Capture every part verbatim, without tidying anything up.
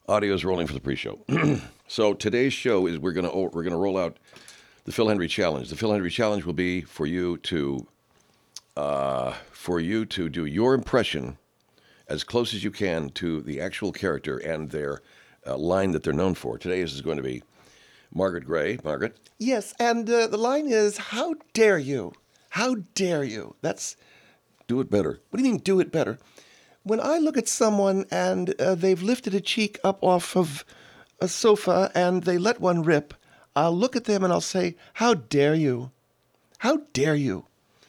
Audio is rolling for the pre-show. So today's show is we're gonna we're gonna roll out the Phil Hendrie Challenge. The Phil Hendrie Challenge will be for you to uh, for you to do your impression as close as you can to the actual character and their uh, line that they're known for. Today is going to be Margaret Gray. Margaret. Yes, and uh, the line is, "How dare you? How dare you?" That's Do it better. what do you mean, do it better? When I look at someone and uh, they've lifted a cheek up off of a sofa and they let one rip, I'll look at them and I'll say, "How dare you? How dare you?"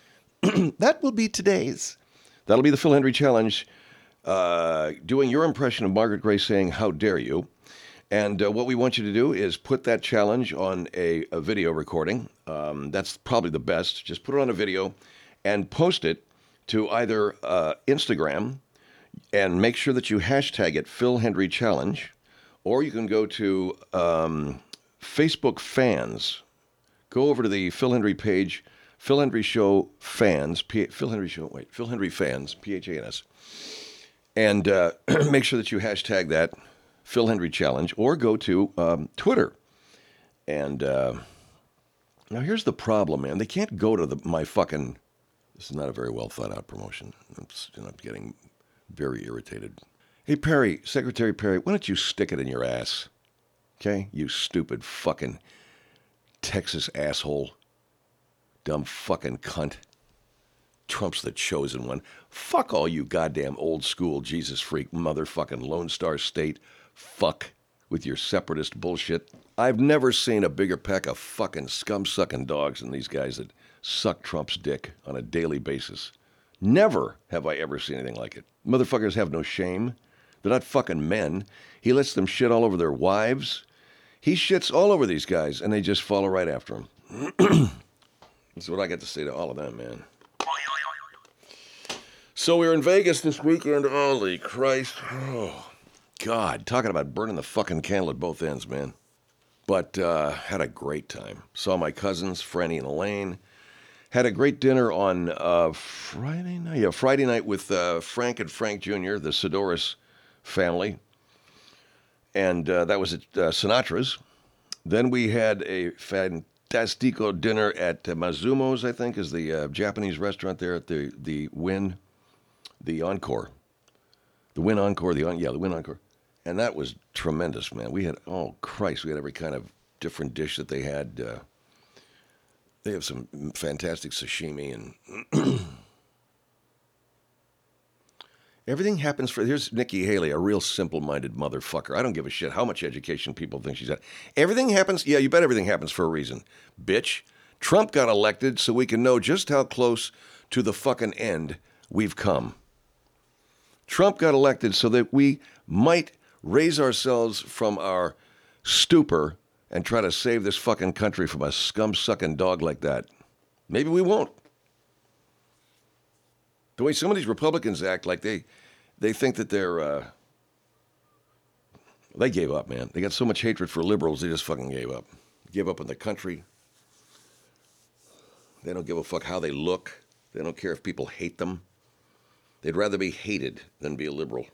That will be today's. That'll be the Phil Hendrie Challenge. Uh, doing your impression of Margaret Gray saying, "How dare you?" And uh, what we want you to do is put that challenge on a, a video recording. Um, that's probably the best. Just put it on a video and post it to either uh, Instagram and make sure that you hashtag it Phil Hendrie Challenge, or you can go to um, Facebook fans. Go over to the Phil Hendrie page, Phil Hendrie Show fans, P- Phil Hendrie Show, wait, Phil Hendrie fans, P H A N S, and uh, make sure that you hashtag that Phil Hendrie Challenge, or go to um, Twitter. And uh, now here's the problem, man. They can't go to the, my fucking. This is not a very well thought out promotion. I'm, you know, I'm getting very irritated. Hey, Perry, Secretary Perry, why don't you stick it in your ass? Okay? You stupid fucking Texas asshole. Dumb fucking cunt. Trump's the chosen one. Fuck all you goddamn old school Jesus freak motherfucking Lone Star State fuck with your separatist bullshit. I've never seen a bigger pack of fucking scum-sucking dogs than these guys that suck Trump's dick on a daily basis. Never have I ever seen anything like it. Motherfuckers have no shame. They're not fucking men. He lets them shit all over their wives. He shits all over these guys, and they just follow right after him. That's what I got to say to all of them, man. So we were in Vegas this weekend. Holy Christ. Oh, God. Talking about burning the fucking candle at both ends, man. But uh, had a great time. Saw my cousins, Franny and Elaine. Had a great dinner on uh, Friday night. Yeah, Friday night with uh, Frank and Frank Junior, the Sidoris family. And uh, that was at uh, Sinatra's. Then we had a fantastico dinner at uh, Mazumo's, I think, is the uh, Japanese restaurant there at the, the Wynn, the Encore. The Wynn Encore, the yeah, the Wynn Encore. And that was tremendous, man. We had, oh, Christ, we had every kind of different dish that they had. Uh, they have some fantastic sashimi and everything happens for, here's Nikki Haley, a real simple-minded motherfucker. I don't give a shit how much education people think she's got. Everything happens, yeah, you bet everything happens for a reason. Bitch, Trump got elected so we can know just how close to the fucking end we've come. Trump got elected so that we might raise ourselves from our stupor and try to save this fucking country from a scum-sucking dog like that. Maybe we won't. The way some of these Republicans act, like they they think that they're, uh, they gave up, man. They got so much hatred for liberals, they just fucking gave up. Gave up on the country. They don't give a fuck how they look. They don't care if people hate them. They'd rather be hated than be a liberal.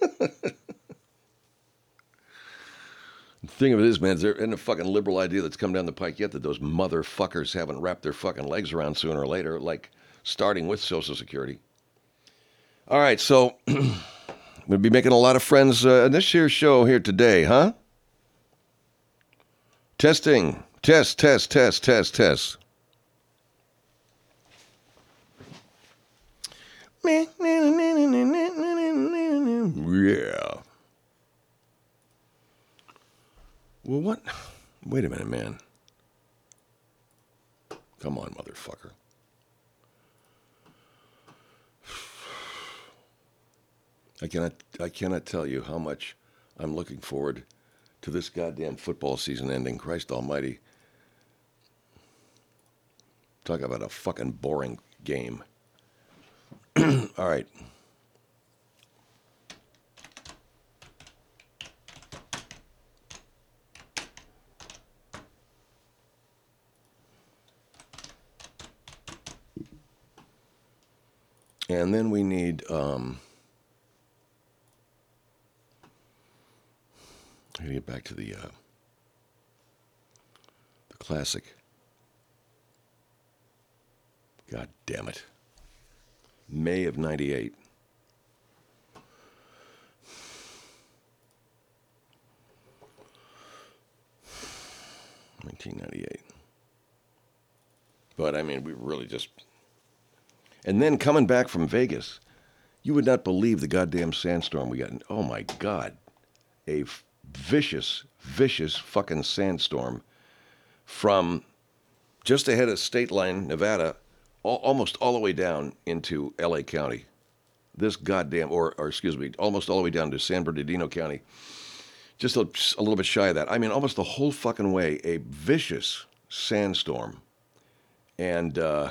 The thing of it is, man, there isn't a fucking liberal idea that's come down the pike yet that those motherfuckers haven't wrapped their fucking legs around sooner or later, like starting with Social Security. All right, so we'll be making a lot of friends uh, in this year's show here today, huh? Testing. Test, test, test, test, test. Yeah. Well, what? Wait a minute, man. Come on, motherfucker. I cannot, I cannot tell you how much I'm looking forward to this goddamn football season ending. Christ almighty. Talk about a fucking boring game. All right. And then we need, um, I gotta get back to the uh, the classic. God damn it. May of ninety-eight. nineteen ninety-eight. But I mean, we really just. And then coming back from Vegas, you would not believe the goddamn sandstorm we got. Oh my God. A f- vicious, vicious fucking sandstorm from just ahead of State Line, Nevada, al- almost all the way down into L A County. This goddamn, or, or excuse me, almost all the way down to San Bernardino County. Just a, a little bit shy of that. I mean, almost the whole fucking way, a vicious sandstorm. And, uh,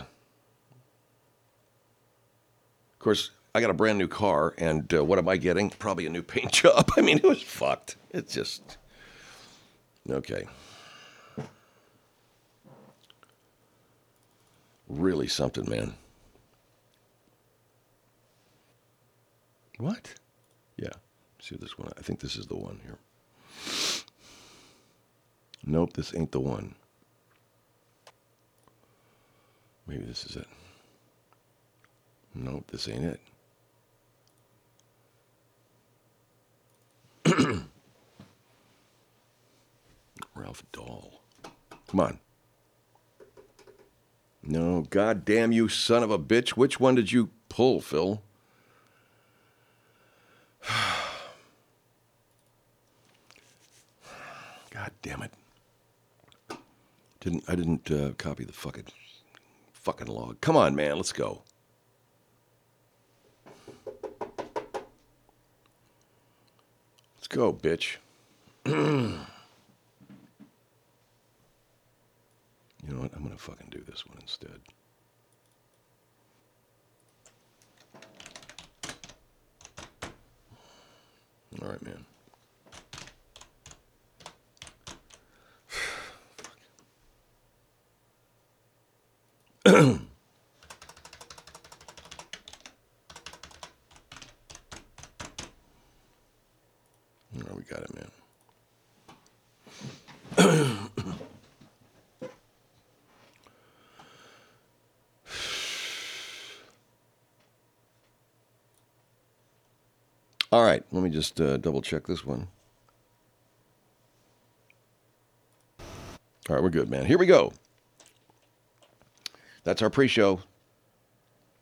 of course, I got a brand new car, and uh, what am I getting? Probably a new paint job. I mean, it was fucked. It's just, okay. Really something, man. What? Yeah. See this one. I think this is the one here. Nope, this ain't the one. Maybe this is it. Nope, this ain't it. Ralph Dahl. Come on. No, goddamn you son of a bitch. Which one did you pull, Phil? God damn it. Didn't I didn't uh, copy the fucking fucking log. Come on, man, let's go. Let's go, bitch. You know what? I'm gonna fucking do this one instead. All right, man. All right, we got it, man. All right, let me just uh, double check this one. All right, we're good, man. Here we go. That's our pre-show.